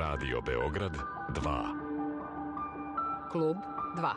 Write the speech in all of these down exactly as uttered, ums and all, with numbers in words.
Radio Beograd dva. Klub dva.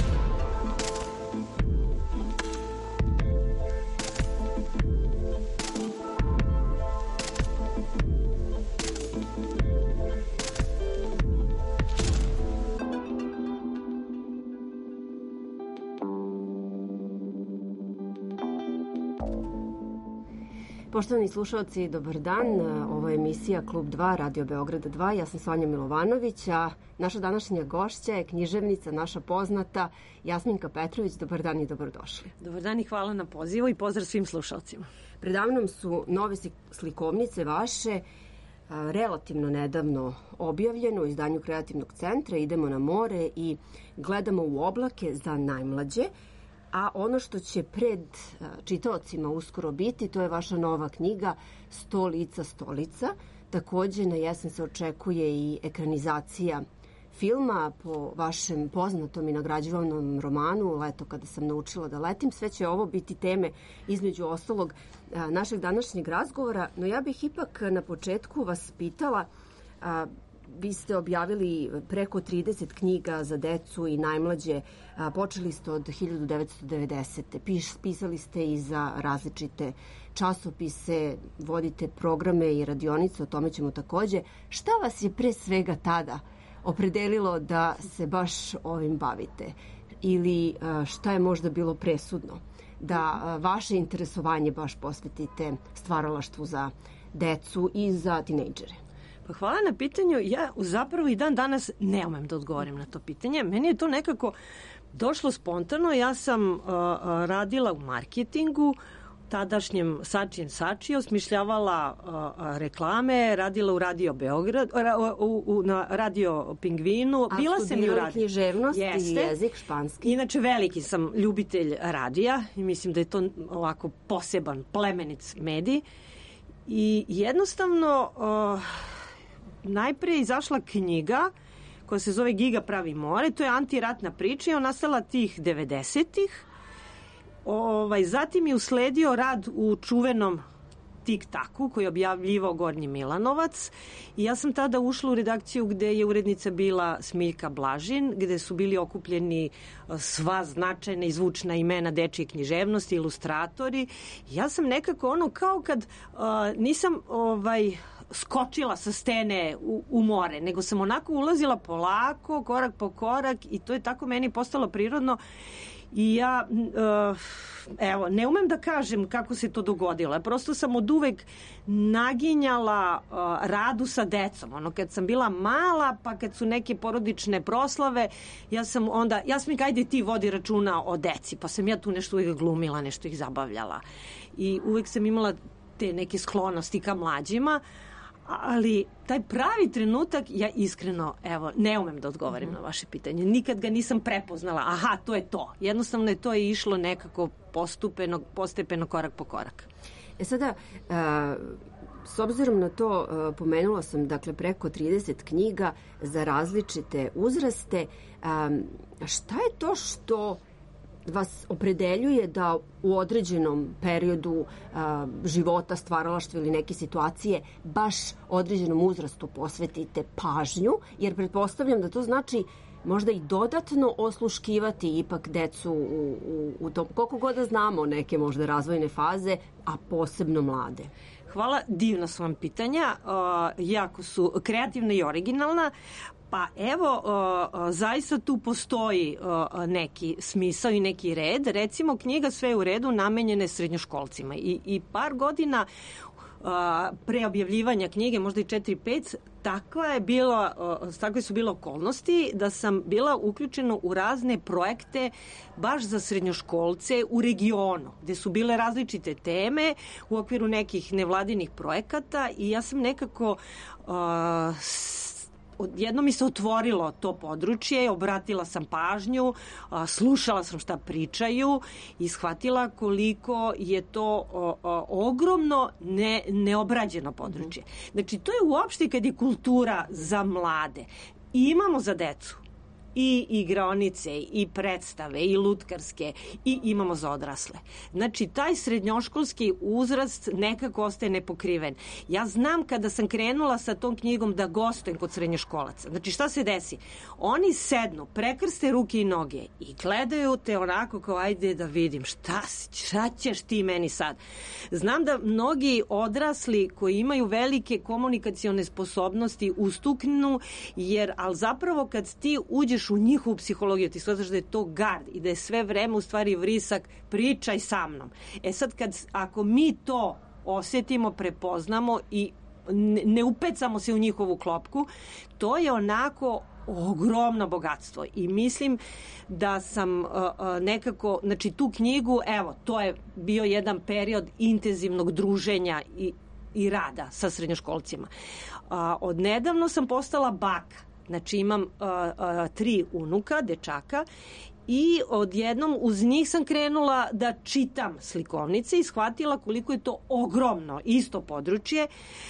Poštovani slušalci, dobar dan. Ovo je emisija Klub dva, Radio Beograda dva. Ja sam Sonja Milovanović, a naša današnja gošća je književnica, naša poznata Jasminka Petrović. Dobar dan i dobrodošli. Dobar dan i hvala na pozivu i pozdrav svim slušalcima. Predavnom su nove slikovnice vaše, relativno nedavno objavljeno u izdanju Kreativnog centra. Idemo na more i gledamo u oblake za najmlađe. A ono što će pred čitaocima uskoro biti, to je vaša nova knjiga Sto lica stolica. Takođe na jesen se očekuje i ekranizacija filma po vašem poznatom i nagrađivanom romanu Leto kada sam naučila da letim. Sve će ovo biti teme između ostalog našeg današnjeg razgovora, no ja bih ipak na početku vas pitala, vi ste objavili preko trideset knjiga za decu i najmlađe, počeli ste od hiljadu devetsto devedesete. Pisali ste i za različite časopise, vodite programe i radionice, o tome ćemo takođe. Šta vas je pre svega tada opredelilo da se baš ovim bavite? Ili šta je možda bilo presudno da vaše interesovanje baš posvetite stvaralaštvu za decu i za tinejdžere? Pa hvala na pitanju. Ja zapravo i dan danas ne umem da odgovorim na to pitanje. Meni je to nekako došlo spontano. Ja sam uh, radila u marketingu, tadašnjem Sači and Sači, osmišljavala uh, reklame, radila u Radio Beograd, uh, u, u, na Radio Pingvinu. A bila sam i u radiju. Književnost i jezik španski. Inače, veliki sam ljubitelj radija i mislim da je to ovako poseban, plemenic medij. I jednostavno... Uh, najprije izašla knjiga koja se zove Giga pravi more, to je antiratna priča i ona nastala tih devedesetih. Ovaj, zatim je usledio rad u čuvenom Tik-taku koji je objavljivao Gornji Milanovac i ja sam tada ušla u redakciju gde je urednica bila Smiljka Blažin, gde su bili okupljeni sva značajna i zvučna imena dečije književnosti, ilustratori. Ja sam nekako ono kao kad uh, nisam ovaj skočila sa stene u, u more, nego sam onako ulazila polako, korak po korak i to je tako meni postalo prirodno. I ja, uh, evo, ne umem da kažem kako se to dogodilo. Prosto sam od uvek naginjala uh, radu sa decom. Ono, kad sam bila mala, pa kad su neke porodične proslave, ja sam onda, Jasminka, ajde ti vodi računa o deci. Pa sam ja tu nešto uvek glumila, nešto ih zabavljala. I uvek sam imala te neke sklonosti ka mlađima, ali taj pravi trenutak, ja iskreno, evo, ne umem da odgovorim mm-hmm. na vaše pitanje. Nikad ga nisam prepoznala. Aha, to je to. Jednostavno je to išlo nekako postupeno, postepeno, korak po korak. E sada, a, s obzirom na to, a, pomenula sam, dakle, preko trideset knjiga za različite uzraste. A, šta je to što vas opredeljuje da u određenom periodu a, života, stvaralaštva ili neke situacije baš određenom uzrastu posvetite pažnju, jer pretpostavljam da to znači možda i dodatno osluškivati ipak decu u, u, u tom, koliko god da znamo neke možda razvojne faze, a posebno mlade. Hvala, divna su vam pitanja, uh, jako su kreativna i originalna. Pa evo, uh, zaista tu postoji uh, neki smisao i neki red. Recimo, knjiga Sve je u redu namenjene srednjoškolcima. I, i par godina uh, pre objavljivanja knjige, možda i četiri pet, takva je bila, uh, takve su bile okolnosti da sam bila uključena u razne projekte baš za srednjoškolce u regionu, gde su bile različite teme u okviru nekih nevladinih projekata i ja sam nekako uh, odjedno mi se otvorilo to područje, obratila sam pažnju, slušala sam šta pričaju i shvatila koliko je to ogromno ne, neobrađeno područje. Znači, to je uopšte kad je kultura za mlade. I imamo za decu. i igraonice, i predstave, i lutkarske, i imamo za odrasle. Znači, taj srednjoškolski uzrast nekako ostaje nepokriven. Ja znam kada sam krenula sa tom knjigom da gostujem kod srednjoškolaca. Znači, šta se desi? Oni sednu, prekrste ruke i noge i gledaju te onako kao ajde da vidim šta, šta ćeš ti meni sad. Znam da mnogi odrasli koji imaju velike komunikacione sposobnosti ustuknu, jer, ali zapravo kad ti uđeš u njihovu psihologiju, ti shvataš da je to gard i da je sve vreme u stvari vrisak pričaj sa mnom. E sad, kad, ako mi to osetimo, prepoznamo i ne, ne upecamo se u njihovu klopku, to je onako ogromno bogatstvo i mislim da sam uh, uh, nekako, znači tu knjigu, evo, to je bio jedan period intenzivnog druženja i, i rada sa srednjoškolcima. Uh, odnedavno sam postala baka, znači imam uh, uh, tri unuka, dečaka, i odjednom uz njih sam krenula da čitam slikovnice i shvatila koliko je to ogromno isto područje.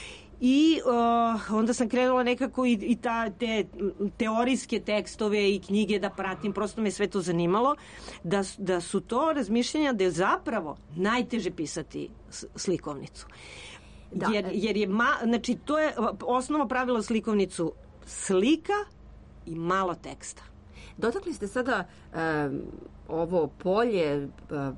I uh, onda sam krenula nekako i, i ta, te teorijske tekstove i knjige da pratim, prosto me sve to zanimalo, da, da su to razmišljenja da je zapravo najteže pisati slikovnicu. Da. Jer, jer je, ma, znači, to je osnovno pravilo slikovnicu, slika i malo teksta. Dotakli ste sada um, ovo polje uh,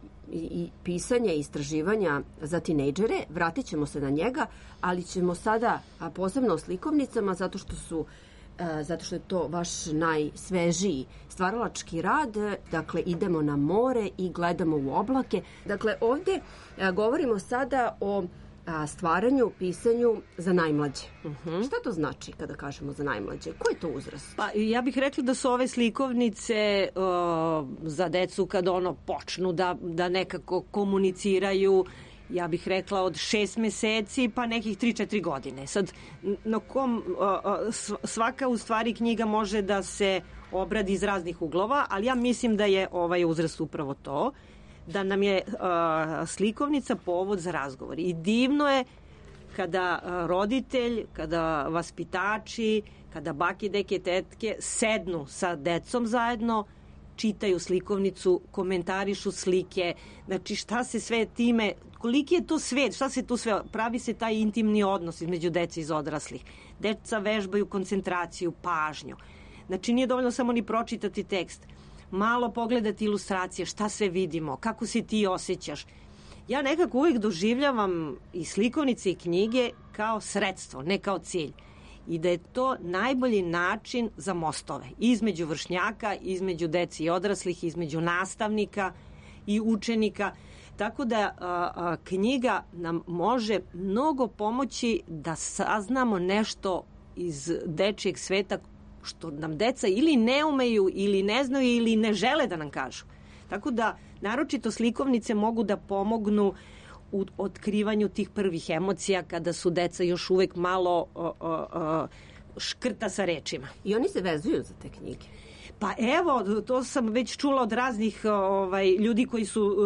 i pisanja i istraživanja za tinejdžere, vratit ćemo se na njega, ali ćemo sada posebno o slikovnicama zato što su zato što je to vaš najsvežiji stvaralački rad. Dakle, idemo na more i gledamo u oblake. Dakle, ovdje govorimo sada o stvaranju, pisanju za najmlađe. Uh-huh. Šta to znači kada kažemo za najmlađe? Koji je to uzrast? Pa ja bih rekla da su ove slikovnice uh, za decu kad ono počnu da, da nekako komuniciraju, ja bih rekla od šest meseci pa nekih tri četiri godine. Sad, na kom uh, svaka u stvari knjiga može da se obradi iz raznih uglova, ali ja mislim da je ovaj uzrast upravo to, da nam je uh, slikovnica povod za razgovor. I divno je kada uh, roditelj, kada vaspitači, kada bake, deke, tetke sednu sa decom zajedno, čitaju slikovnicu, komentarišu slike, znači šta se sve time, koliki je to svet, šta se tu sve, pravi se taj intimni odnos između dece i odraslih. Deca vežbaju koncentraciju, pažnju. Znači nije dovoljno samo ni pročitati tekst, malo pogledati ilustracije, šta sve vidimo, kako se ti osjećaš. Ja nekako uvijek doživljavam i slikovnice i knjige kao sredstvo, ne kao cilj. I da je to najbolji način za mostove. Između vršnjaka, između deci i odraslih, između nastavnika i učenika. Tako da a, a, knjiga nam može mnogo pomoći da saznamo nešto iz dečijeg sveta što nam deca ili ne umeju, ili ne znaju, ili ne žele da nam kažu. Tako da, naročito slikovnice mogu da pomognu u otkrivanju tih prvih emocija kada su deca još uvek malo o, o, o, škrta sa rečima. I oni se vezuju za te knjige? Pa evo, to sam već čula od raznih ovaj, ljudi koji su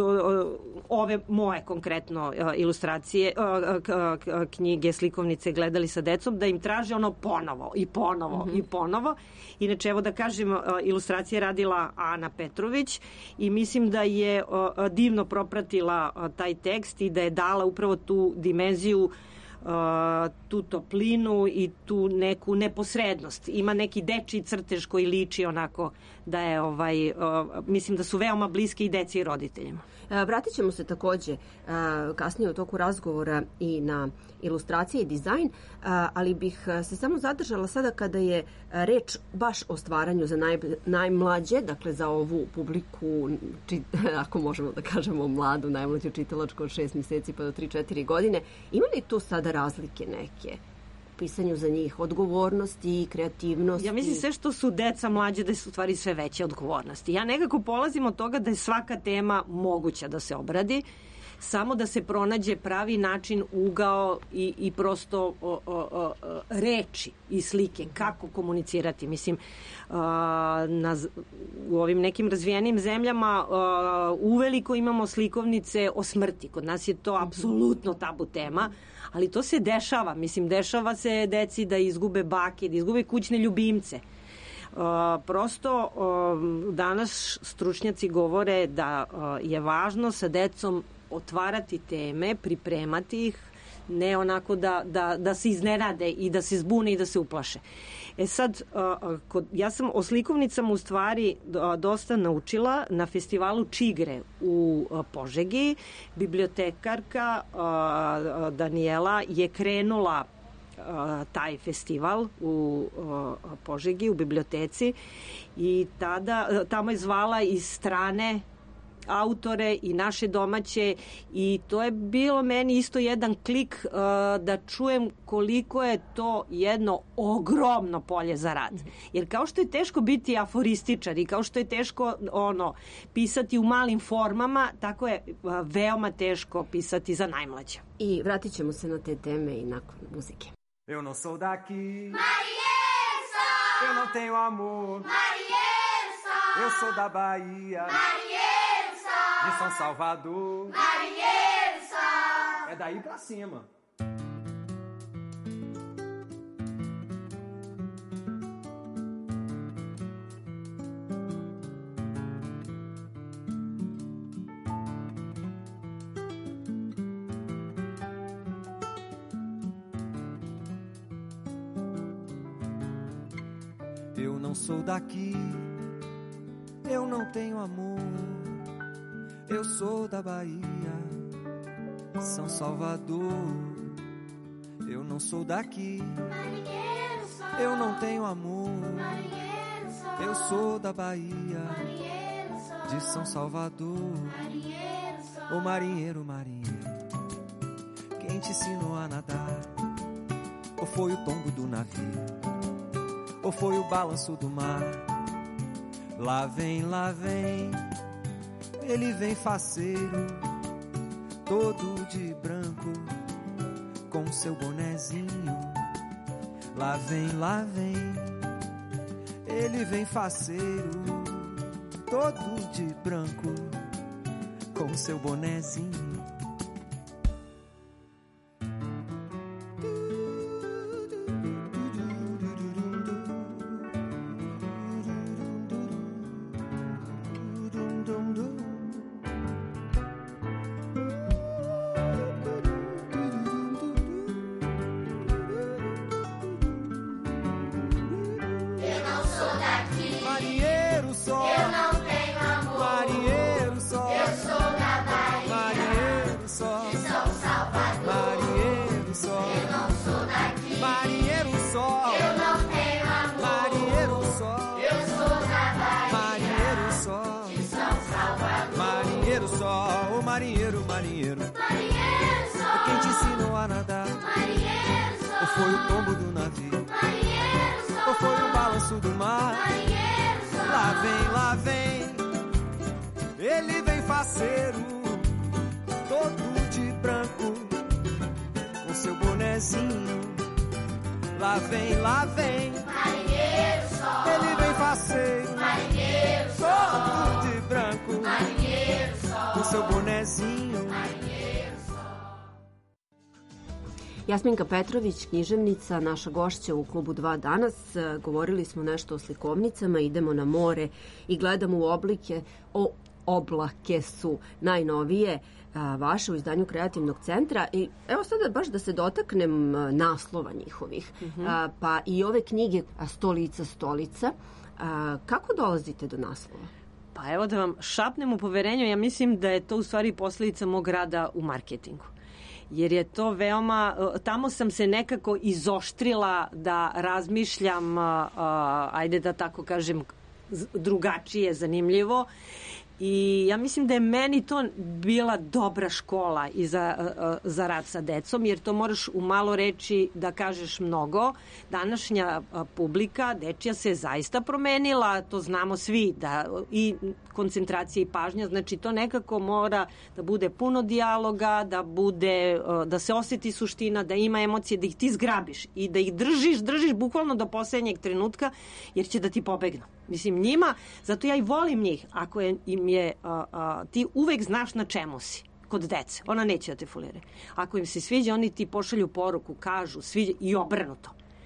ove moje konkretno ilustracije, knjige, slikovnice gledali sa decom, da im traže ono ponovo i ponovo mm-hmm. i ponovo. Inače, evo da kažem, ilustracije radila Ana Petrović i mislim da je divno propratila taj tekst i da je dala upravo tu dimenziju, tu toplinu i tu neku neposrednost. Ima neki dečiji crtež koji liči onako da je, ovaj, mislim da su veoma bliski i deci i roditeljima. Vratit ćemo se takođe kasnije u toku razgovora i na ilustracije i dizajn, ali bih se samo zadržala sada kada je reč baš o stvaranju za naj, najmlađe, dakle za ovu publiku, či, ako možemo da kažemo mladu, najmlađu čitalačku od šest meseci pa do tri četiri godine. Ima li tu sada razlike neke? Pisanju za njih, odgovornosti, kreativnosti. Ja mislim sve što su deca mlađe da su u stvari sve veće odgovornosti. Ja nekako polazim od toga da je svaka tema moguća da se obradi, samo da se pronađe pravi način, ugao i, i prosto o, o, o, reči i slike, kako komunicirati. Mislim, a, na, u ovim nekim razvijenim zemljama a, uveliko imamo slikovnice o smrti. Kod nas je to apsolutno tabu tema, ali to se dešava. Mislim, dešava se deci da izgube bake, da izgube kućne ljubimce. prosto danas stručnjaci govore da je važno sa decom otvarati teme, pripremati ih, ne onako da, da, da se iznenade i da se zbune i da se uplaše. E sad, kod, ja sam o slikovnicama u stvari dosta naučila na festivalu Čigre u Požegi. Bibliotekarka Danijela je krenula taj festival u Požegi, u biblioteci, i tada, tamo je zvala iz strane autore i naše domaće, i to je bilo meni isto jedan klik uh, da čujem koliko je to jedno ogromno polje za rad. Jer kao što je teško biti aforističar i kao što je teško ono pisati u malim formama, tako je uh, veoma teško pisati za najmlađe. I vratit ćemo se na te teme i nakon muzike. Eu não sou daqui, Marielson! eu não tenho amor, Marielson! eu sou da Bahia, Marielson! de São Salvador, Marielson! é daí pra cima. Eu não sou daqui, eu não tenho amor, eu sou da Bahia, São Salvador. Eu não sou daqui, eu não tenho amor, eu sou da Bahia, de São Salvador. Ô marinheiro, marinheiro, quem te ensinou a nadar? Ou foi o tombo do navio? Ou foi o balanço do mar? Lá vem, lá vem, ele vem faceiro, todo de branco, com seu bonezinho. Lá vem, lá vem, ele vem faceiro, todo de branco, com seu bonezinho. Marinheiro, marinheiro, Marinheiro só! é quem te ensinou a nadar? Marinheiro só! Ou foi o tombo do navio? Marinheiro só! Ou foi o balanço do mar? Marinheiro só! Lá vem, lá vem, ele vem faceiro, todo de branco, com seu bonezinho. Lá vem, lá vem, Marinheiro só! ele vem faceiro, Marinheiro só! todo de branco, Marinheiro só! com seu bonezinho. Marinheiro só! Jasminka Petrović, književnica, naša gošća u klubu dva danas. Govorili smo nešto o slikovnicama, idemo na more i gledamo u oblike. O, oblake su najnovije a, vaše u izdanju Kreativnog centra. I evo sada baš da se dotaknem a, naslova njihovih. Mm-hmm. a, pa i ove knjige a, Sto lica, stolica. A, kako dolazite do naslova? Pa evo da vam šapnem u poverenju, ja mislim da je to u stvari posledica mog rada u marketingu. Jer je to veoma, tamo sam se nekako izoštrila da razmišljam, ajde da tako kažem, drugačije, zanimljivo. I ja mislim da je meni to bila dobra škola i za, za rad sa decom, jer to moraš u malo reči da kažeš mnogo. Današnja publika, dečija, se zaista promenila, to znamo svi, da i koncentracija i pažnja, znači to nekako mora da bude puno dijaloga, da bude, da se osjeti suština, da ima emocije, da ih ti zgrabiš i da ih držiš, držiš bukvalno do poslednjeg trenutka, jer će da ti pobegnu. Mislim, njima, zato ja i volim njih, ako je, im je, a, a, ti uvek znaš na čemu si, kod dece, ona neće da te folire. Ako im se sviđa, oni ti pošalju poruku, kažu, sviđa i obrnuto.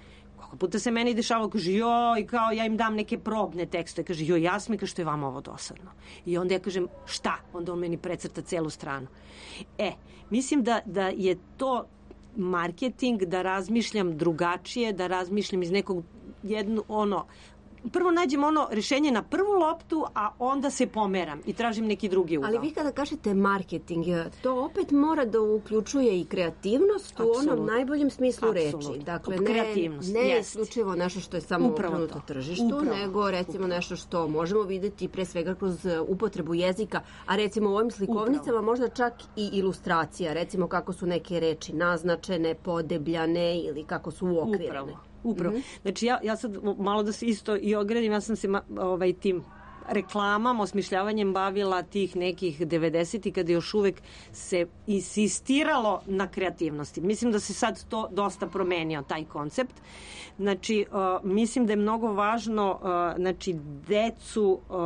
Koliko puta se meni dešavalo, kaže, joj, kao ja im dam neke probne tekste, kaže, joj, Jasmi, kaže, što je vama ovo dosadno. I onda ja kažem, šta? Onda on meni precrta celu stranu. E, mislim da, da je to marketing, da razmišljam drugačije, da razmišljam iz nekog jednu, ono, prvo nađem ono rešenje na prvu loptu, a onda se pomeram i tražim neki drugi ugao. Ali vi kada kažete marketing, to opet mora da uključuje i kreativnost u Apsolutno. onom najboljem smislu Apsolutno. reči. Dakle, Kreativnost, ne, ne jest. isključivo nešto što je samo Upravo okrenuto to. tržištu, Upravo. nego recimo Upravo. nešto što možemo videti pre svega kroz upotrebu jezika, a recimo u ovim slikovnicama Upravo. možda čak i ilustracija, recimo kako su neke reči naznačene, podebljane ili kako su uokvirene. Upravo. Upravo. Mm-hmm. Znači, ja, ja sad malo da se isto i ogradim, ja sam se ma, ovaj, tim reklamama, osmišljavanjem bavila tih nekih devedesetih kada još uvek se insistiralo na kreativnosti. Mislim da se sad to dosta promenio, taj koncept. Znači, uh, mislim da je mnogo važno uh, znači, decu uh,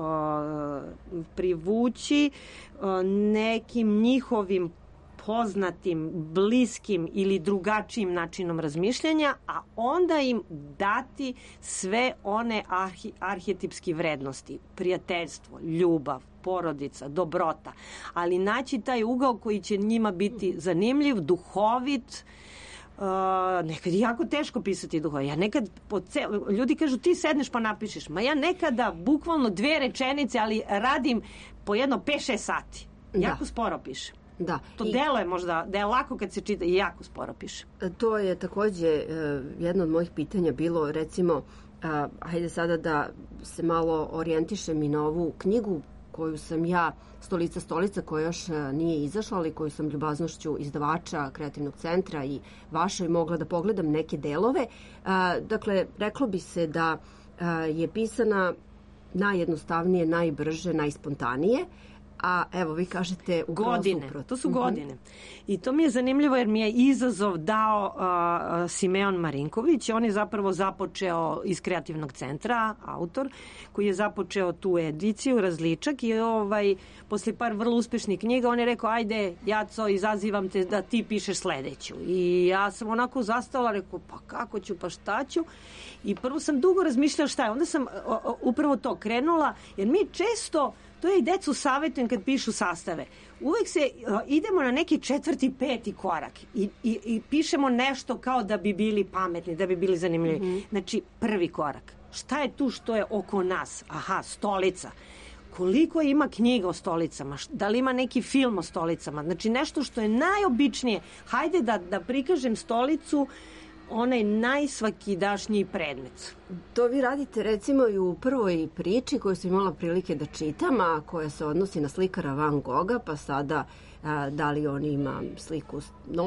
uh, privući uh, nekim njihovim poznatim, bliskim ili drugačijim načinom razmišljanja, a onda im dati sve one arhi, arhetipske vrednosti, prijateljstvo, ljubav, porodica, dobrota, ali naći taj ugao koji će njima biti zanimljiv, duhovit. Uh, nekad je jako teško pisati duhovit. Ja nekad, po ce... ljudi kažu ti sedneš pa napišeš, ma ja nekada bukvalno dve rečenice, ali radim po jedno pet šest sati. Jako da. Sporo pišem. Da. To I delo je možda, da je lako kad se čita i jako sporo piše. to je takođe uh, jedno od mojih pitanja bilo, recimo, uh, hajde sada da se malo orijentišem i na ovu knjigu koju sam ja, Stolica stolica, koja još uh, nije izašla, ali koju sam ljubaznošću izdavača Kreativnog centra i vašoj mogla da pogledam neke delove. Uh, dakle, reklo bi se da uh, je pisana najjednostavnije, najbrže, najspontanije, a evo vi kažete upravo godine, suprotno. to su godine. I to mi je zanimljivo jer mi je izazov dao uh, Simeon Marinković. On je zapravo započeo iz Kreativnog centra, autor, koji je započeo tu ediciju, različak i ovaj, posle par vrlo uspešnih knjiga on je rekao, ajde, Jaco, izazivam te da ti pišeš sledeću. I ja sam onako zastala, rekao, pa kako ću, pa šta ću? I prvo sam dugo razmišljala šta je. Onda sam uh, upravo to krenula, jer mi često to je i decu savjetujem kad pišu sastave. Uvek se uh, idemo na neki četvrti, peti korak i, i, i pišemo nešto kao da bi bili pametni, da bi bili zanimljivi. Mm-hmm. Znači, prvi korak. Šta je tu što je oko nas? Aha, stolica. Koliko ima knjiga o stolicama? Da li ima neki film o stolicama? Znači, nešto što je najobičnije. Hajde da, da prikažem stolicu, onaj najsvakidašnji predmet. To vi radite recimo i u prvoj priči koju sam imala prilike da čitam, a koja se odnosi na slikara Van Gogha, pa sada a, da li on ima sliku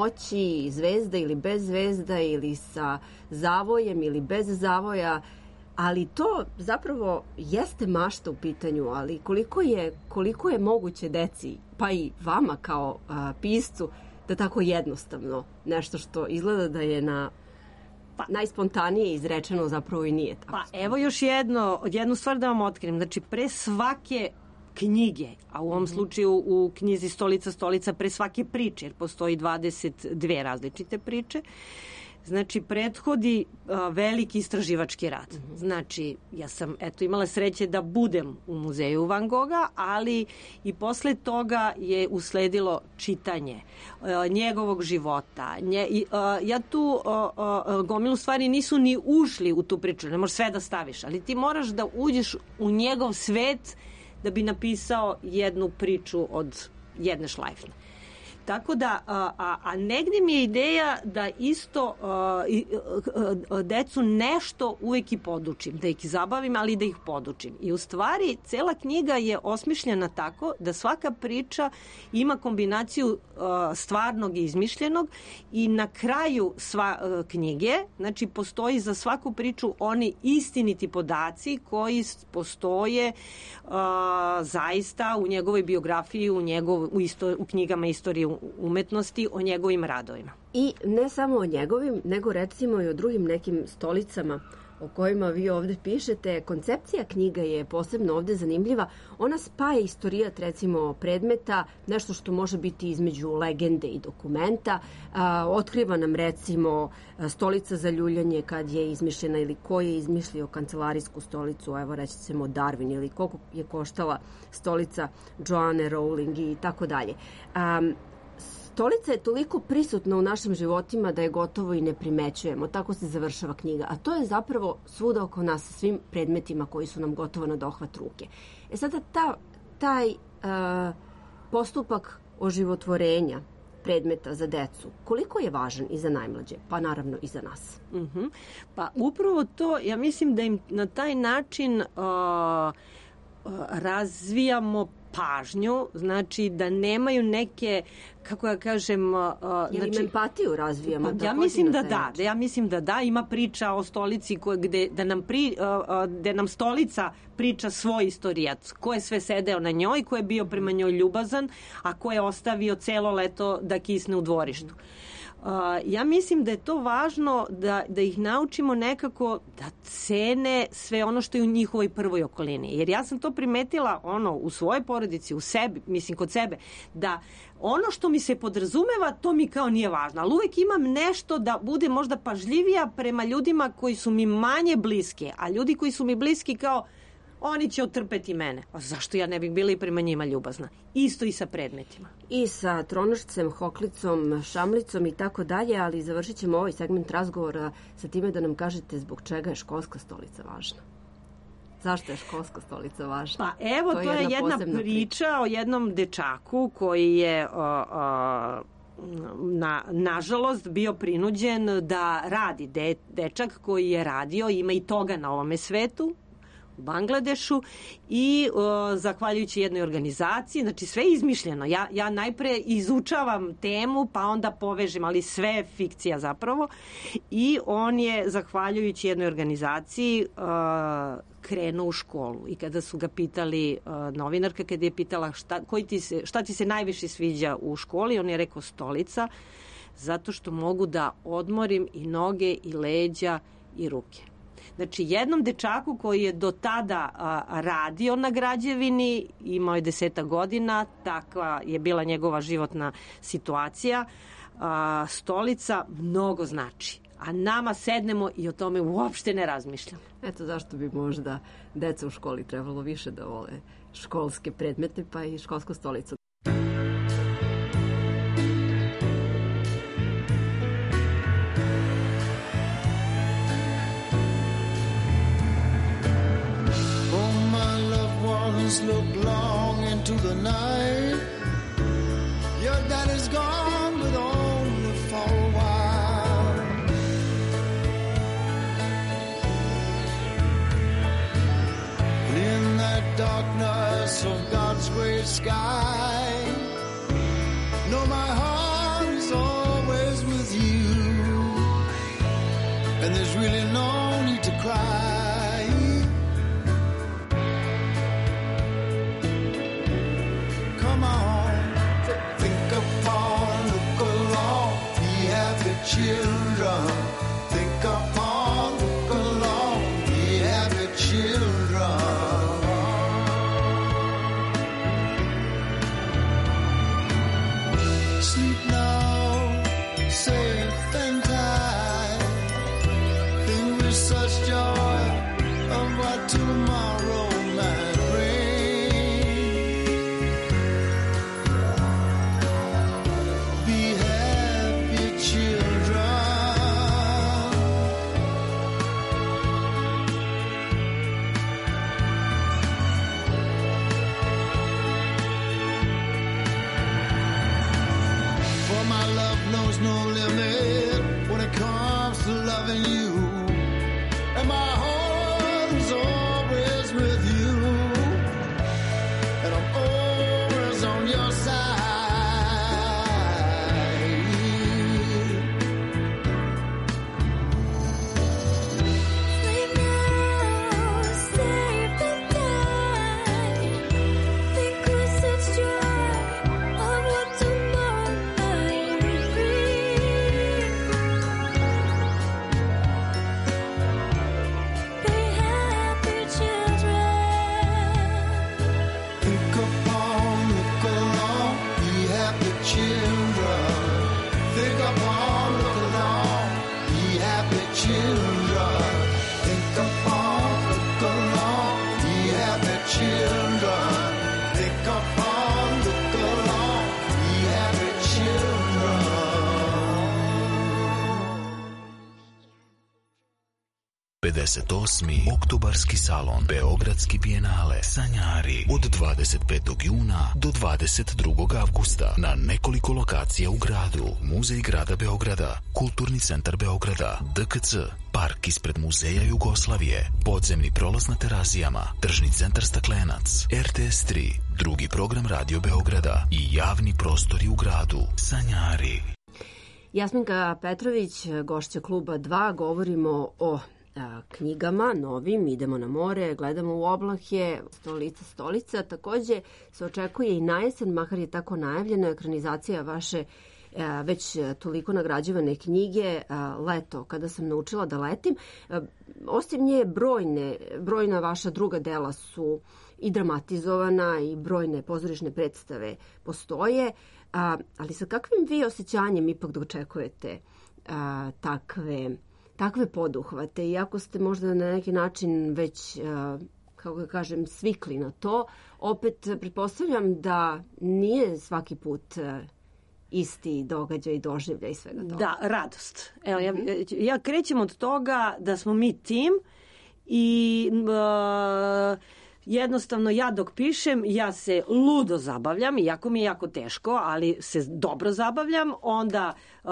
noći, zvezda ili bez zvezda, ili sa zavojem ili bez zavoja, ali to zapravo jeste mašta u pitanju, ali koliko je, koliko je moguće deci, pa i vama kao a, piscu, da tako jednostavno nešto što izgleda da je na pa, najspontanije izrečeno zapravo i nije tako. Pa evo još jedno, jednu stvar da vam otkrijem. Znači, pre svake knjige, a u ovom mm-hmm. slučaju u knjizi Stolica stolica pre svake priče, jer postoji dvadeset dve različite priče, znači, prethodi a, veliki istraživački rad. Mm-hmm. Znači, ja sam eto imala sreće da budem u muzeju Van Gogha, ali i posle toga je usledilo čitanje a, njegovog života. Nje, i, a, ja tu a, a, gomilu stvari nisu ni ušli u tu priču, ne možeš sve da staviš, ali ti moraš da uđeš u njegov svet da bi napisao jednu priču od jedne šlajfne. Tako da, a, a, a negdje mi je ideja da isto a, a, decu nešto uvek i podučim, da ih zabavim, ali da ih podučim. I u stvari, cela knjiga je osmišljena tako da svaka priča ima kombinaciju a, stvarnog i izmišljenog i na kraju sva, a, knjige, znači postoji za svaku priču oni istiniti podaci koji postoje a, zaista u njegovoj biografiji, u, njegov, u, isto, u knjigama istorije umetnosti, o njegovim radovima. I ne samo o njegovim, nego recimo i o drugim nekim stolicama o kojima vi ovde pišete. Koncepcija knjiga je posebno ovde zanimljiva. Ona spaja istorijat, recimo, predmeta, nešto što može biti između legende i dokumenta. A, otkriva nam, recimo, stolica za ljuljanje kad je izmišljena ili ko je izmišljio kancelarijsku stolicu, evo reći ćemo Darwin, ili koliko je koštala stolica Joanne Rowling i tako dalje. A, Stolica je toliko prisutna u našim životima da je gotovo i ne primećujemo. Tako se završava knjiga. A to je zapravo svuda oko nas sa svim predmetima koji su nam gotovo na dohvat ruke. E sada ta, taj uh, postupak oživotvorenja predmeta za decu, koliko je važan i za najmlađe, pa naravno i za nas? Uh-huh. Pa upravo to, ja mislim da im na taj način uh, uh, razvijamo pažnju, znači da nemaju neke, kako ja kažem... Uh, Jer znači, im empatiju razvijamo? Ja mislim da da, da, ja mislim da da, ima priča o stolici koje, gde, da nam pri, uh, gde nam stolica priča svoj istorijat, ko je sve sedeo na njoj, ko je bio prema njoj ljubazan, a ko je ostavio celo leto da kisne u dvorištu. Uh, ja mislim da je to važno da, da ih naučimo nekako da cene sve ono što je u njihovoj prvoj okolini. Jer ja sam to primetila ono u svojoj porodici, u sebi, mislim kod sebe, da ono što mi se podrazumeva, to mi kao nije važno. Ali uvek imam nešto da bude možda pažljivija prema ljudima koji su mi manje bliski. A ljudi koji su mi bliski kao oni će otrpeti mene. A zašto ja ne bih bila i prema njima ljubazna? Isto i sa predmetima. I sa tronošcem, hoklicom, šamlicom i tako dalje, ali završit ćemo ovaj segment razgovora sa time da nam kažete zbog čega je školska stolica važna. Zašto je školska stolica važna? Pa evo, to, to je jedna, jedna priča, priča o jednom dečaku koji je... O, o, na, nažalost bio prinuđen da radi. De, dečak koji je radio, ima i toga na ovome svetu, u Bangladešu, i o, zahvaljujući jednoj organizaciji, znači sve je izmišljeno. Ja, ja najpre izučavam temu, pa onda povežem, ali sve je fikcija zapravo. I on je, zahvaljujući jednoj organizaciji, o, krenuo u školu. I kada su ga pitali, o, novinarka kada je pitala šta, koji ti se, šta ti se najviše sviđa u školi, on je rekao stolica, zato što mogu da odmorim i noge, i leđa, i ruke. Znači, jednom dečaku koji je do tada a, radio na građevini, imao je deseta godina, takva je bila njegova životna situacija, a, stolica mnogo znači. A nama sednemo i o tome uopšte ne razmišljamo. Eto zašto bi možda deca u školi trebalo više da vole školske predmete, pa i školsku stolicu. Look long into the night. Your daddy's gone, but only for a while. In that darkness of God's great sky, know my heart is always with you, and there's really no need to cry. Children, think upon, look along, be happy children. Sleep now, safe and tight, think with such joy of what tomorrow might bring. Be happy children. Knows no limit when it comes to loving you, and my heart is always with you, and I'm always on your side. Sleep now, safe and tight, think with such joy of what tomorrow might bring. pedeset osmi Oktobarski salon Beogradski bijenale Sanjari od dvadeset petog juna do dvadeset drugog avgusta na nekoliko lokacija u gradu. Muzej grada Beograda, Kulturni centar Beograda, D K C, park ispred Muzeja Jugoslavije, podzemni prolaz na Terazijama, tržni centar Staklenac, R T S tri, drugi program Radio Beograda i javni prostori u gradu. Sanjari. Jasminka Petrović, gošća kluba dva, govorimo o a, knjigama novim, idemo na more, gledamo u oblake, stolica, stolica. Takođe se očekuje i na jesen, makar je tako najavljena, ekranizacija vaše a, već toliko nagrađivane knjige a, Leto, kada sam naučila da letim. A, osim nje, brojne, brojna vaša druga dela su i dramatizovana i brojne pozorišne predstave postoje. A, ali sa kakvim vi osjećanjem ipak dočekujete a, takve, takve poduhvate? Iako ste možda na neki način već, a, kako da kažem, svikli na to, opet pretpostavljam da nije svaki put a, isti događaj i doživljaj svega toga. Da, radost. Evo, ja, ja krećem od toga da smo mi tim i... A, jednostavno, ja dok pišem, ja se ludo zabavljam, iako mi je jako teško, ali se dobro zabavljam, onda uh,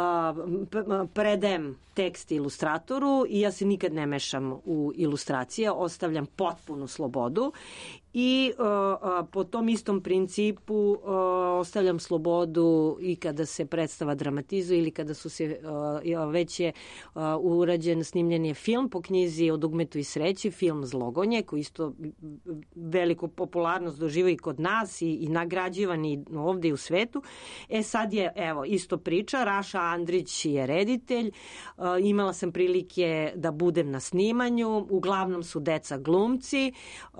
predajem tekst ilustratoru i ja se nikad ne mešam u ilustracije, ostavljam potpunu slobodu i uh, uh, po tom istom principu uh, ostavljam slobodu i kada se predstava dramatizuje ili kada su se uh, već je uh, urađen, snimljen je film po knjizi O dugmetu i sreći, film Zlogonje, koji isto veliku popularnost doživio i kod nas i, i nagrađivan i ovde i u svetu. E sad je, evo, isto priča, Raša Andrić je reditelj, uh, imala sam prilike da budem na snimanju, uglavnom su deca glumci, uh,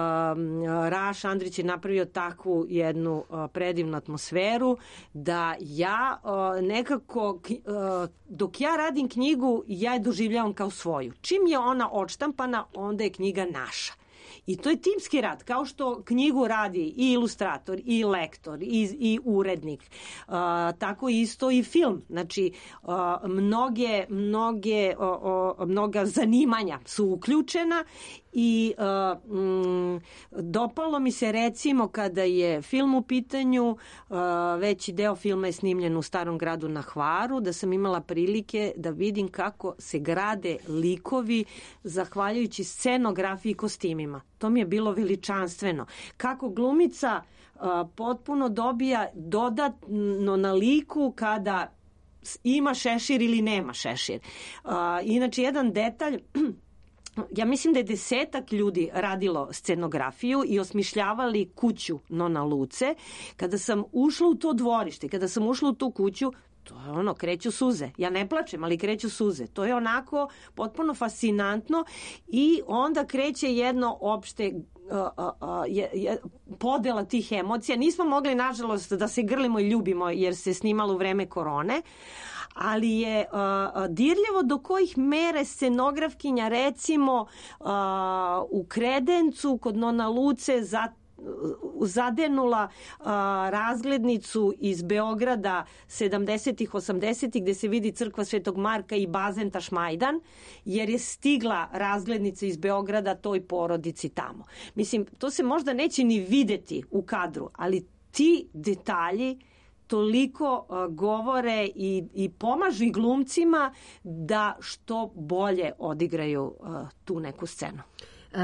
Raš Andrić je napravio takvu jednu uh, predivnu atmosferu da ja uh, nekako uh, dok ja radim knjigu, ja je doživljavam kao svoju. Čim je ona odštampana, onda je knjiga naša. I to je timski rad, kao što knjigu radi i ilustrator, i lektor, i, i urednik. Uh, tako isto i film. Znači, uh, mnoge, mnoge, uh, uh, mnoga zanimanja su uključena i uh, mm, dopalo mi se recimo kada je film u pitanju, uh, veći deo filma je snimljen u Starom gradu na Hvaru, da sam imala prilike da vidim kako se grade likovi zahvaljujući scenografiji i kostimima. To mi je bilo veličanstveno. Kako glumica uh, potpuno dobija dodatno na liku kada ima šešir ili nema šešir. Uh, inače, jedan detalj, ja mislim da je desetak ljudi radilo scenografiju i osmišljavali kuću Nona Luce. Kada sam ušla u to dvorište, kada sam ušla u tu kuću, to je ono, kreću suze. Ja ne plačem, ali kreću suze. To je onako potpuno fascinantno i onda kreće jedno opšte uh, uh, uh, je, je, podela tih emocija. Nismo mogli, nažalost, da se grlimo i ljubimo jer se snimalo u vreme korone, ali je uh, dirljivo do kojih mere scenografkinja, recimo, uh, u Kredencu kod Nona Luce za zadenula uh, razglednicu iz Beograda sedamdesetih, osamdesetih gde se vidi crkva Svetog Marka i bazen Tašmajdan, jer je stigla razglednica iz Beograda toj porodici tamo. Mislim, to se možda neće ni videti u kadru, ali ti detalji toliko uh, govore i, i pomažu i glumcima da što bolje odigraju uh, tu neku scenu. Uh,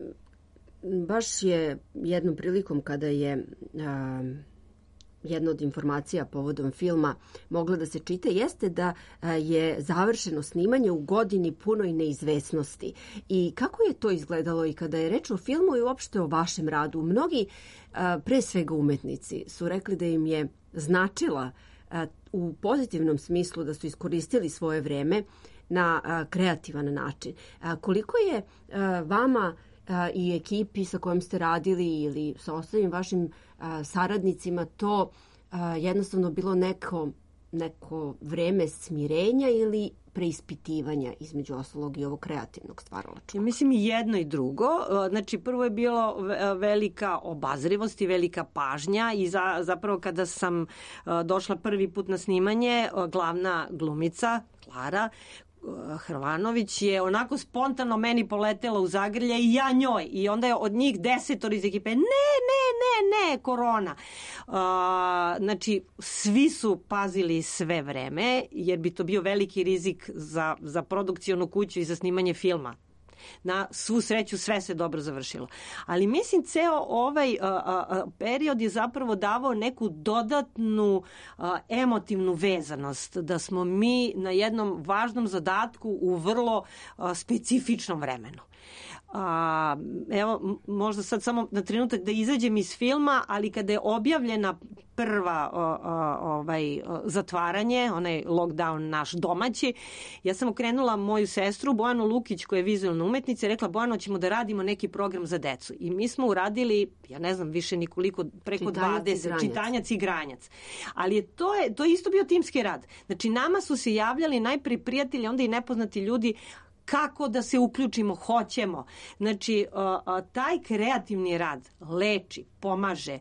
Baš je jednom prilikom kada je a, jedna od informacija povodom filma mogla da se čita, jeste da a, je završeno snimanje u godini punoj neizvesnosti. I kako je to izgledalo i kada je reč o filmu i uopšte o vašem radu? Mnogi, a, pre svega umetnici, su rekli da im je značila a, u pozitivnom smislu da su iskoristili svoje vreme na a, kreativan način. A, koliko je a, vama i ekipi sa kojom ste radili ili sa ostalim vašim a, saradnicima to a, jednostavno bilo neko, neko vreme smirenja ili preispitivanja između ostalog i ovog kreativnog stvaralačka? Ja mislim i jedno i drugo. Znači, prvo je bilo velika obazrivost i velika pažnja i za, zapravo kada sam došla prvi put na snimanje, glavna glumica, Klara, Hrvanović je onako spontano meni poletela u zagrlje i ja njoj. I onda je od njih desetor iz ekipe, ne, ne, ne, ne, korona. Uh, znači, svi su pazili sve vreme, jer bi to bio veliki rizik za, za produkcijonu kuću i za snimanje filma. Na svu sreću sve se dobro završilo. Ali mislim ceo ovaj a, a, period je zapravo davao neku dodatnu a, emotivnu vezanost, da smo mi na jednom važnom zadatku u vrlo a, specifičnom vremenu. A, evo, možda sad samo na trenutak da izađem iz filma, ali kada je objavljena prva o, o, ovaj, o, zatvaranje, onaj lockdown naš domaći, ja sam okrenula moju sestru Bojanu Lukić, koja je vizualna umetnica, i rekla, Bojano, ćemo da radimo neki program za decu. I mi smo uradili, ja ne znam više nikoliko, preko Čitanjac dvadeset, i čitanjac i granjac. Ali je to, je, to je isto bio timski rad. Znači, nama su se javljali najprije prijatelji, onda i nepoznati ljudi, kako da se uključimo, hoćemo. Znači, taj kreativni rad leči, pomaže.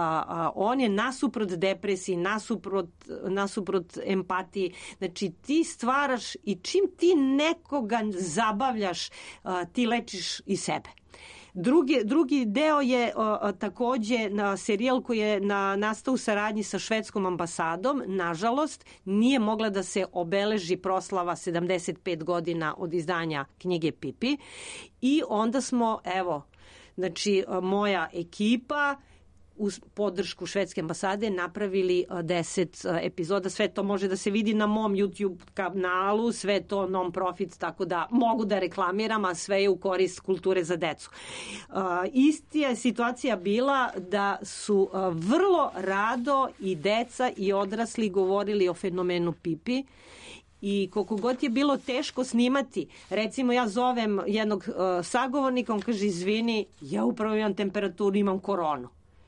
On je nasuprot depresiji, nasuprot, nasuprot empatiji. Znači, ti stvaraš i čim ti nekoga zabavljaš, ti lečiš i sebe. Drugi, drugi deo je o, takođe na serijal koji je na, nastao u saradnji sa švedskom ambasadom. Nažalost, nije mogla da se obeleži proslava sedamdeset pet godina od izdanja knjige Pipi. I onda smo, evo, znači, moja ekipa uz podršku švedske ambasade napravili deset epizoda. Sve to može da se vidi na mom YouTube kanalu, sve to non-profit, tako da mogu da reklamiram, a sve je u korist kulture za decu. Uh, istija je situacija bila da su uh, vrlo rado i deca i odrasli govorili o fenomenu Pipi. I koliko god je bilo teško snimati, recimo ja zovem jednog uh, sagovornika, on kaže, izvini, ja upravo imam temperaturu, imam koronu.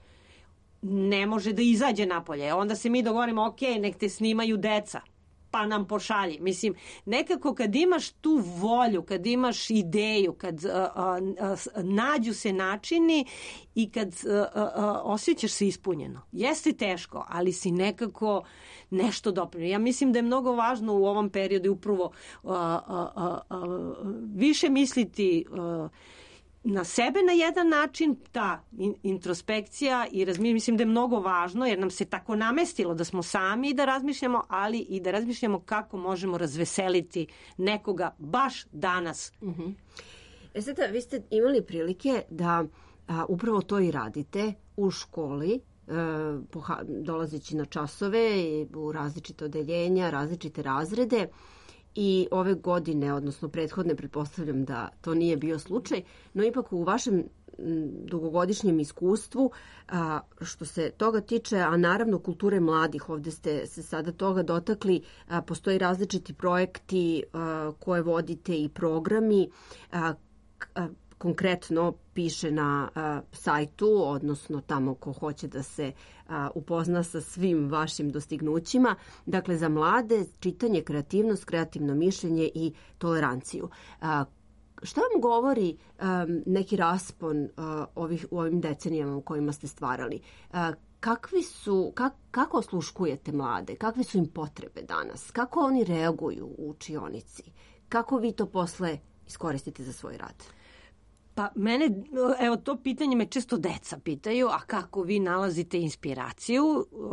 Ne može da izađe napolje. Onda se mi dogovorimo, ok, nek te snimaju deca, pa nam pošalji. Mislim, nekako kad imaš tu volju, kad imaš ideju, kad uh, uh, nađu se načini i kad uh, uh, osjećaš se ispunjeno. Jeste teško, ali si nekako nešto doprinio. Ja mislim da je mnogo važno u ovom periodu upravo uh, uh, uh, uh, više misliti uh, na sebe na jedan način, ta introspekcija i razmišljam, mislim da je mnogo važno jer nam se tako namestilo da smo sami i da razmišljamo, ali i da razmišljamo kako možemo razveseliti nekoga baš danas. Uh-huh. E sada, vi ste imali prilike da a, upravo to i radite u školi, e, poha, dolazeći na časove u različite odeljenja, različite razrede. I ove godine, odnosno prethodne, pretpostavljam da to nije bio slučaj, no ipak u vašem dugogodišnjem iskustvu, a, što se toga tiče, a naravno kulture mladih, ovde ste se sada toga dotakli, a, postoji različiti projekti a, koje vodite i programi, a, a, konkretno piše na a, sajtu, odnosno tamo ko hoće da se a, upozna sa svim vašim dostignućima. Dakle, za mlade čitanje, kreativnost, kreativno mišljenje i toleranciju. A, šta vam govori a, neki raspon a, ovih, u ovim decenijama u kojima ste stvarali? A, kakvi su, kak, kako osluškujete mlade? Kakve su im potrebe danas? Kako oni reaguju u učionici? Kako vi to posle iskoristite za svoj rad? Pa mene, evo to pitanje me često deca pitaju, a kako vi nalazite inspiraciju? Uh,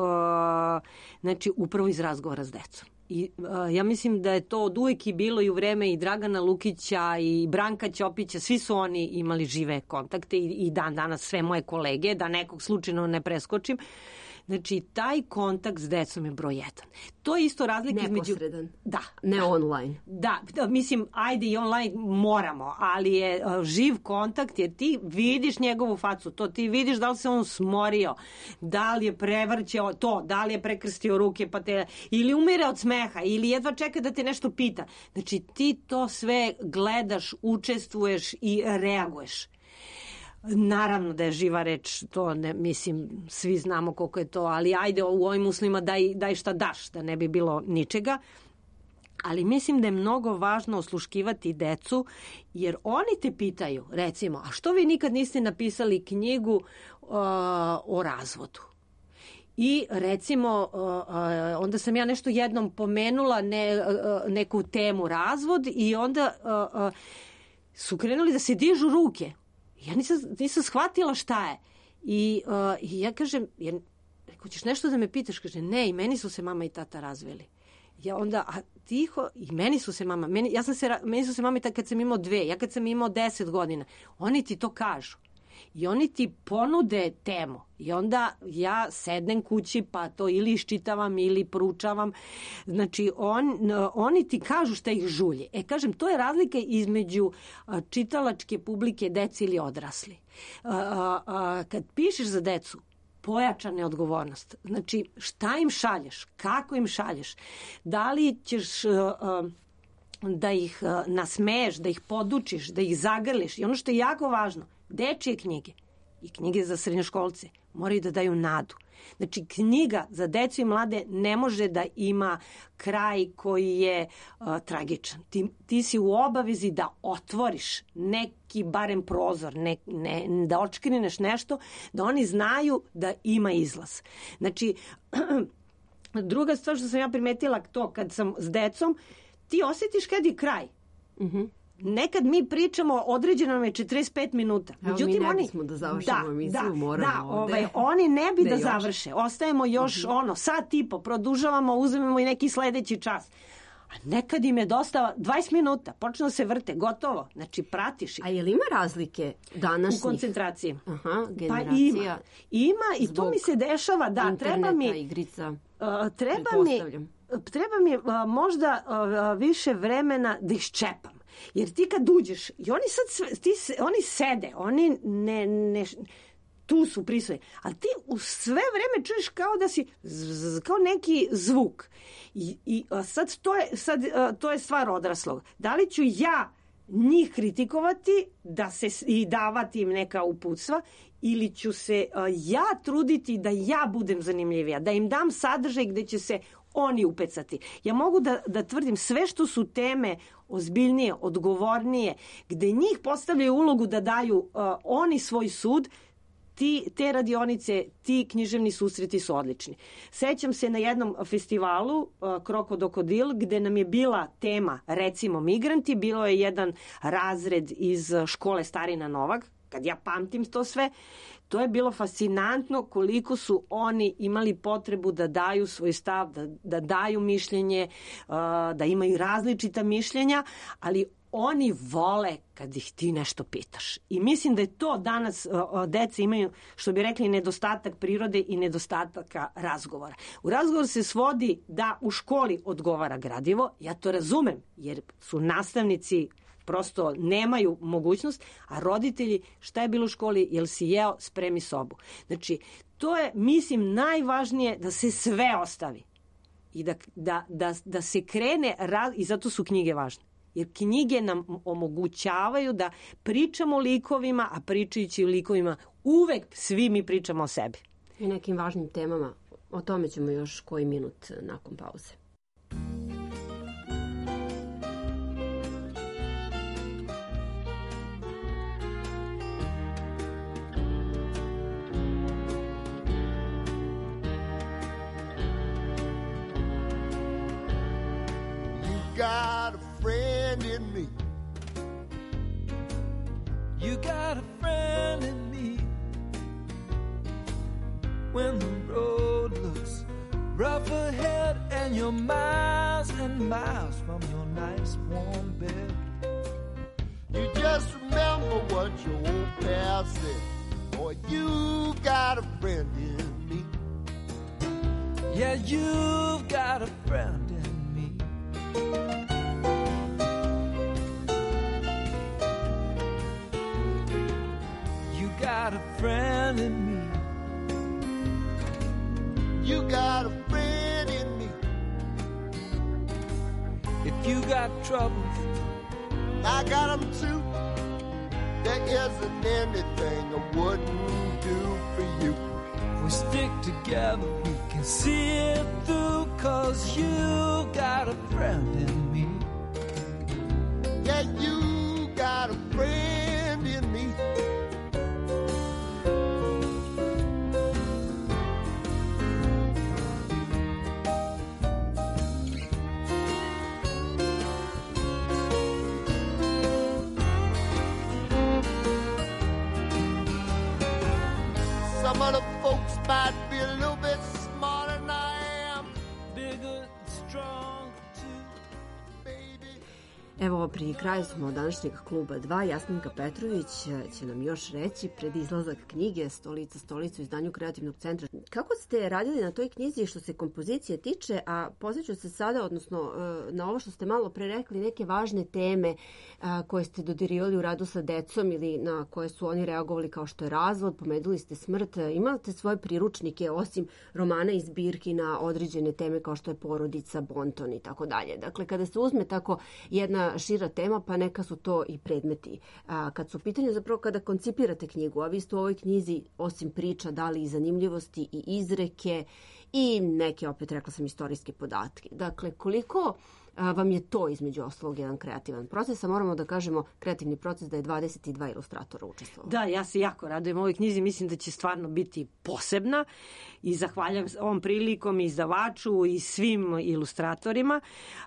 znači, upravo iz razgovora s decom. I uh, ja mislim da je to od uvek i bilo i u vreme i Dragana Lukića i Branka Ćopića, svi su oni imali žive kontakte i, i dan danas sve moje kolege, da nekog slučajno ne preskočim. Znači, taj kontakt s decom je broj jedan. To je isto razlika između... Neposredan. Da. Ne da, online. Da, da, mislim, ajde i online moramo, ali je uh, živ kontakt jer ti vidiš njegovu facu, to ti vidiš da li se on smorio, da li je prevrćeo to, da li je prekrstio ruke, pa te, ili umire od smeha, ili jedva čeka da te nešto pita. Znači, ti to sve gledaš, učestvuješ i reaguješ. Naravno da je živa reč, to ne, mislim, svi znamo koliko je to, ali ajde u ovim uslovima daj, daj šta daš, da ne bi bilo ničega. Ali mislim da je mnogo važno osluškivati decu, jer oni te pitaju, recimo, a što vi nikad niste napisali knjigu uh, o razvodu? I recimo, onda sam ja nešto jednom pomenula ne, neku temu razvod i onda su krenuli da se dižu ruke. Ja nisam, nisam shvatila šta je. I, i ja kažem, ja, reko, ćeš nešto da me pitaš? Kaže, ne, i meni su se mama i tata razveli. Ja onda, a tiho, i meni su se mama, meni, ja sam se, meni su se mama i tata kad sam imao dve, ja kad sam imao deset godina, oni ti to kažu. I oni ti ponude temu. I onda ja sednem kući pa to ili iščitavam ili proučavam. Znači on, oni ti kažu šta ih žulje. E kažem, to je razlika između čitalačke publike deci ili odrasli. A, a, a, kad pišeš za decu, pojačana je odgovornost. Znači šta im šalješ, kako im šalješ, da li ćeš... A, a, da ih nasmeješ, da ih podučiš, da ih zagrliš. I ono što je jako važno, dečije knjige i knjige za srednjoškolce moraju da daju nadu. Znači, knjiga za decu i mlade ne može da ima kraj koji je uh, tragičan. Ti, ti si u obavezi da otvoriš neki barem prozor, ne, ne, da očkrineš nešto, da oni znaju da ima izlaz. Znači, druga stvar što sam ja primetila to kad sam s decom, ti osjetiš kad je kraj. Mm-hmm. Nekad mi pričamo, određeno nam je četrdeset pet minuta. Evo, međutim, mi ne oni, bismo da završimo da, emisiju, da, moramo da, ovde. ovaj, oni ne bi ne da još. završe. Ostajemo još mm-hmm. ono, sat i po, produžavamo, uzmemo i neki sledeći čas. A nekad im je dosta dvadeset minuta, počne da se vrte, gotovo. Znači, pratiš ih. A je li ima razlike današnjih? U koncentraciji. Aha, generacija. Pa ima. Ima i to mi se dešava. Da, treba mi... igrica, uh, treba mi... Treba mi uh, možda uh, više vremena da ih čepam. Jer ti kad uđeš, i oni sad sve, ti, oni sede, oni ne, ne, tu su prisutni, ali ti u sve vreme čuješ kao da si, z, kao neki zvuk. I, i a sad, to je, sad a, to je stvar odraslog. Da li ću ja njih kritikovati da se, i davati im neka uputstva, ili ću se a, ja truditi da ja budem zanimljivija, da im dam sadržaj gde će se oni upecati. Ja mogu da, da tvrdim sve što su teme ozbiljnije, odgovornije, gde njih postavljaju ulogu da daju uh, oni svoj sud, ti, te radionice, ti književni susreti su odlični. Sećam se na jednom festivalu uh, Krokodil, gde nam je bila tema, recimo, migranti, bilo je jedan razred iz škole Starina Novak, kad ja pamtim to sve, to je bilo fascinantno koliko su oni imali potrebu da daju svoj stav, da, da daju mišljenje, da imaju različita mišljenja, ali oni vole kad ih ti nešto pitaš. I mislim da je to danas deca imaju, što bi rekli, nedostatak prirode i nedostataka razgovora. U razgovor se svodi da u školi odgovara gradivo, ja to razumem, jer su nastavnici prosto nemaju mogućnost, a roditelji, šta je bilo u školi, jel si jeo, spremi sobu. Znači, to je, mislim, najvažnije da se sve ostavi i da, da, da, da se krene, i zato su knjige važne. Jer knjige nam omogućavaju da pričamo o likovima, a pričajući o likovima uvek svi mi pričamo o sebi. I nekim važnim temama, o tome ćemo još koji minut nakon pauze. Got a friend in me. You got a friend in me. When the road looks rough ahead and you're miles and miles from your nice warm bed, You just remember what your old past said. Boy, you got a friend in me. yeah, you've got a friend in me. You got a friend in me. You got a friend in me. If you got troubles, I got them too. There isn't anything I wouldn't do for you. if we stick together, we can see it through, 'cause you got a friend in me. Yeah, you got a friend in me. Evo, pri kraju smo današnjeg kluba dva. Jasminka Petrović će nam još reći pred izlazak knjige Stolica stolicu u izdanju Kreativnog centra. Kako ste radili na toj knjizi što se kompozicije tiče, a posjeću se sada, odnosno na ovo što ste malo pre rekli, neke važne teme koje ste dodirivali u radu sa decom ili na koje su oni reagovali kao što je razvod, pomenuli ste smrt. Imate svoje priručnike osim romana i zbirki na određene teme kao što je porodica, bonton i tako dalje. Dakle, kada se uzme tako jedna šira tema, pa neka su to i predmeti. A, kad su u pitanju, zapravo kada koncipirate knjigu, a vi ste u ovoj knjizi osim priča dali i zanimljivosti i izreke i neke, opet rekla sam, istorijske podatke. Dakle, koliko a, vam je to između ostalog jedan kreativan proces, a moramo da kažemo kreativni proces da je dvadeset dva ilustratora učestvovalo. Da, ja se jako radujem ovoj knjizi, mislim da će stvarno biti posebna i zahvaljam ovom prilikom i izdavaču i svim ilustratorima.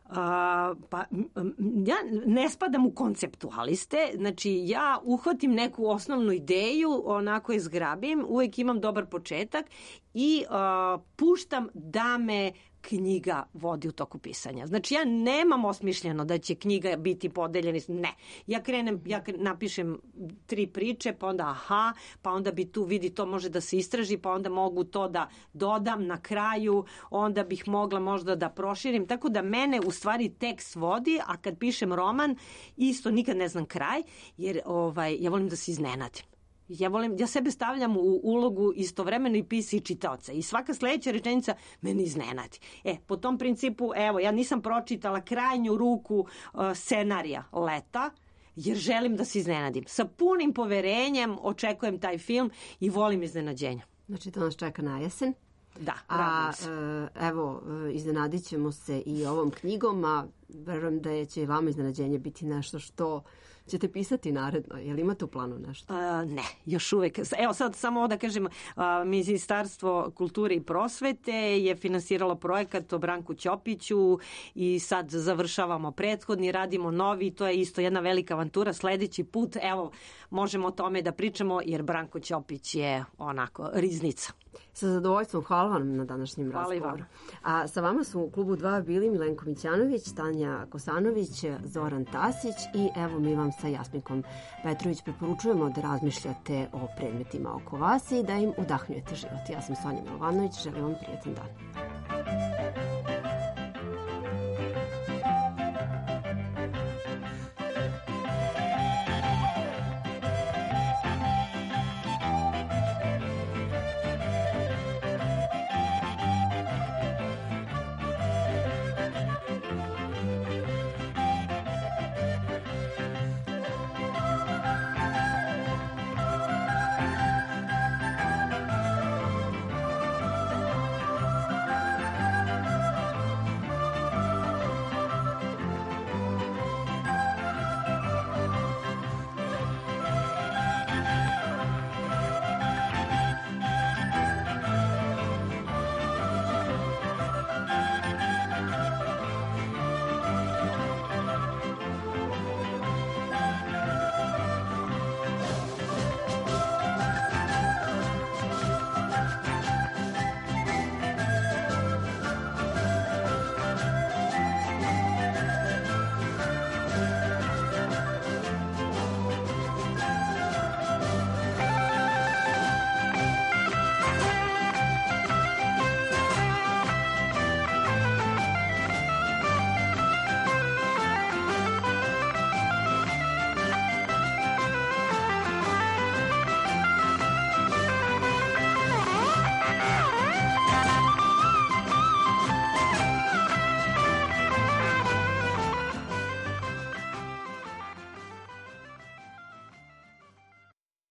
A, pa ja ne spadam u konceptualiste, znači ja uhvatim neku osnovnu ideju, onako je zgrabim, uvek imam dobar početak i a, puštam da me knjiga vodi u toku pisanja. Znači ja nemam osmišljeno da će knjiga biti podeljena. Ne. Ja krenem, ja napišem tri priče, pa onda aha, pa onda bi tu vidi to može da se istraži, pa onda mogu to da dodam na kraju, onda bih mogla možda da proširim. Tako da mene u stvari tekst vodi, a kad pišem roman isto nikad ne znam kraj, jer ovaj, ja volim da se iznenadim. Ja volim, ja sebe stavljam u ulogu istovremeno i pisa i čitaoca i svaka sledeća rečenica mene iznenadi. E, po tom principu, evo, ja nisam pročitala krajnju ruku uh, scenarija Leta, jer želim da se iznenadim. Sa punim poverenjem očekujem taj film i volim iznenađenja. Znači, to nas čeka na jesen. Da, a evo, iznenadit ćemo se i ovom knjigom, a verujem da će i vama iznenađenje biti nešto što ćete pisati naredno. Je li imate u planu nešto? A, ne, još uvek. Evo sad samo da kažem, a, Ministarstvo kulture i prosvete je finansiralo projekat o Branku Ćopiću i sad završavamo prethodni, radimo novi, to je isto jedna velika avantura. Sledeći put, evo, možemo o tome da pričamo jer Branko Ćopić je onako riznica. Sa zadovoljstvom, hvala vam na današnjem hvala razgovoru. A sa vama su u klubu dva bili Milenko Mićanović, Tanja Kosanović, Zoran Tasić i evo mi vam sa Jasminkom Petrović preporučujemo da razmišljate o predmetima oko vas i da im udahnjujete život. Ja sam Sonja Milovanović, želim vam prijetan dan.